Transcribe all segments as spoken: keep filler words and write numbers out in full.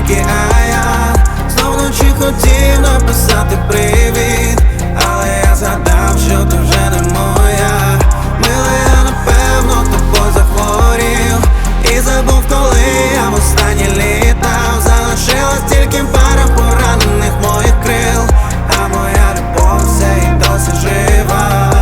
ліки, а я знов вночі хотів написати привіт, але я згадав, що ти вже не моя. Мила, я напевно тобою захворів і забув, коли я востаннє літав. Залишилась тільки пара поранених моїх крил, а моя любов все і досі жива.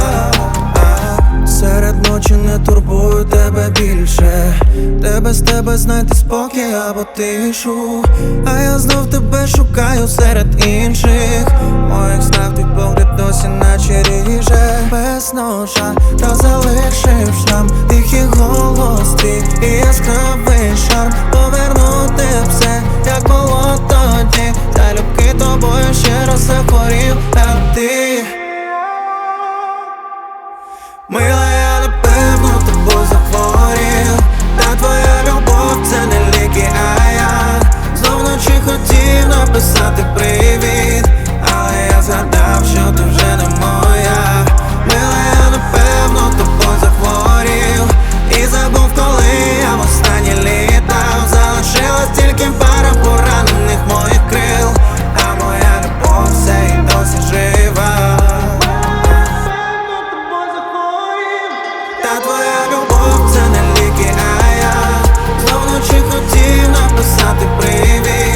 Серед ночі не турбую тебе більше, де без тебе знайти спокій або тишу. А я знов тебе шукаю серед інших моїх снах, твій погляд досі наче ріже. Без ножа, та залишив шрам, тихий голос твій і яскравий шарм. Повернути все, як було тоді, залюбки тобою ще раз захворів, а ти мила, я напевно тобою захворів. Та твоя любов це не ліки, а я знов вночі хотів написати привіт, але я згадав, що ти вже не моя. Мила, я напевно тобою захворів і забув, коли я востаннє літав. Залишилась тільки пара поранених моїх крил, а моя любов все і досі жива. Та твоя любов це не ліки, а я знов вночі хотів написати привіт,